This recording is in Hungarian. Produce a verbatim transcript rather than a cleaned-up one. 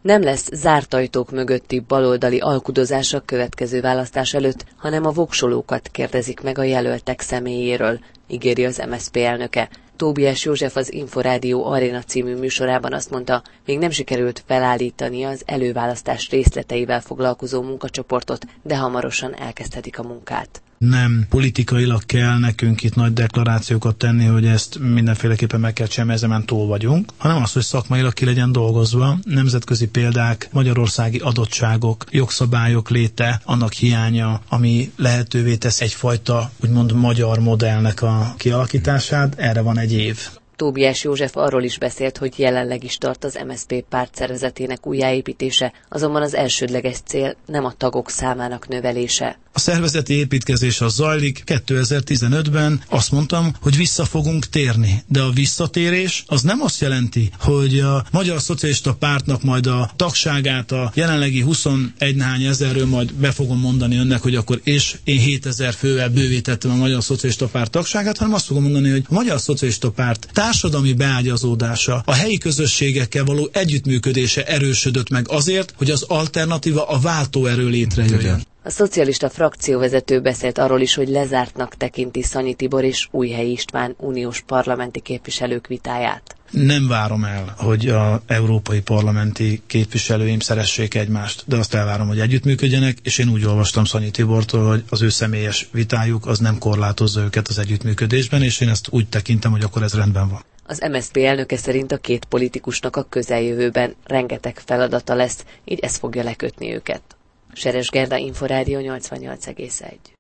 Nem lesz zárt ajtók mögötti baloldali alkudozás a következő választás előtt, hanem a voksolókat kérdezik meg a jelöltek személyéről, ígéri az em es zé pé elnöke. Tóbiás József az Inforádió Aréna című műsorában azt mondta, még nem sikerült felállítani az előválasztás részleteivel foglalkozó munkacsoportot, de hamarosan elkezdhetik a munkát. Nem politikailag kell nekünk itt nagy deklarációkat tenni, hogy ezt mindenféleképpen meg kell csinálni, ezen túl vagyunk, hanem az, hogy szakmailag ki legyen dolgozva, nemzetközi példák, magyarországi adottságok, jogszabályok léte, annak hiánya, ami lehetővé tesz egyfajta úgymond magyar modellnek a kialakítását, erre van egy év. Tóbiás József arról is beszélt, hogy jelenleg is tart az em es zé pé pártszervezetének újjáépítése, azonban az elsődleges cél nem a tagok számának növelése. A szervezeti építkezés az zajlik. kétezer-tizenötben azt mondtam, hogy vissza fogunk térni, de a visszatérés az nem azt jelenti, hogy a Magyar Szocialista Pártnak majd a tagságát a jelenlegi huszonegy néhány ezerről majd be fogom mondani önnek, hogy akkor és én hétezer fővel bővítettem a Magyar Szocialista Párt tagságát, hanem azt fogom mondani, hogy a Magyar Szocialista Párt társadalmi beágyazódása, a helyi közösségekkel való együttműködése erősödött meg azért, hogy az alternatíva, a váltóerő létrejöjjön. A szocialista frakcióvezető beszélt arról is, hogy lezártnak tekinti Szanyi Tibor és Újhelyi István uniós parlamenti képviselők vitáját. Nem várom el, hogy az európai parlamenti képviselőim szeressék egymást, de azt elvárom, hogy együttműködjenek, és én úgy olvastam Szanyi Tibortól, hogy az ő személyes vitájuk az nem korlátozza őket az együttműködésben, és én ezt úgy tekintem, hogy akkor ez rendben van. Az em es zé pé elnöke szerint a két politikusnak a közeljövőben rengeteg feladata lesz, így ez fogja lekötni őket. Seres Gerda, Inforádió nyolcvannyolc egész egy.